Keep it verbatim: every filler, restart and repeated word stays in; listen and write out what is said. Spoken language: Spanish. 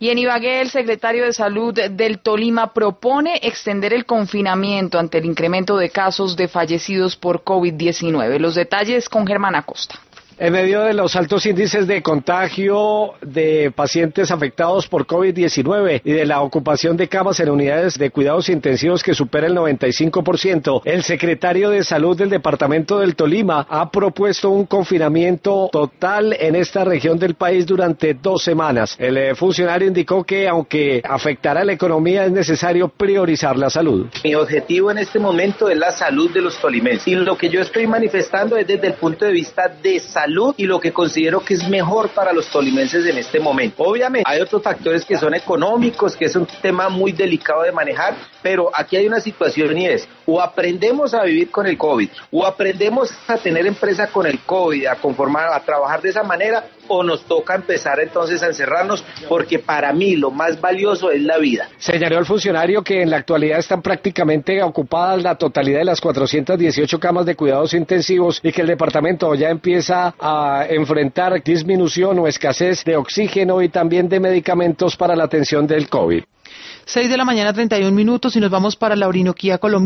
Y en Ibagué, el secretario de Salud del Tolima propone extender el confinamiento ante el incremento de casos de fallecidos por COVID diecinueve. Los detalles con Germán Acosta. En medio de los altos índices de contagio de pacientes afectados por COVID diecinueve y de la ocupación de camas en unidades de cuidados intensivos que supera el noventa y cinco por ciento, el secretario de Salud del departamento del Tolima ha propuesto un confinamiento total en esta región del país durante dos semanas. El funcionario indicó que, aunque afectará la economía, es necesario priorizar la salud. Mi objetivo en este momento es la salud de los tolimenses y lo que yo estoy manifestando es desde el punto de vista de salud. salud y lo que considero que es mejor para los tolimenses en este momento. Obviamente hay otros factores que son económicos, que es un tema muy delicado de manejar, pero aquí hay una situación y es, o aprendemos a vivir con el COVID, o aprendemos a tener empresa con el COVID, a conformar, a trabajar de esa manera, o nos toca empezar entonces a encerrarnos, porque para mí lo más valioso es la vida. Señaló el funcionario que en la actualidad están prácticamente ocupadas la totalidad de las cuatrocientas dieciocho camas de cuidados intensivos y que el departamento ya empieza a enfrentar disminución o escasez de oxígeno y también de medicamentos para la atención del COVID. seis de la mañana, treinta y un minutos, y nos vamos para la Orinoquía, Colombia.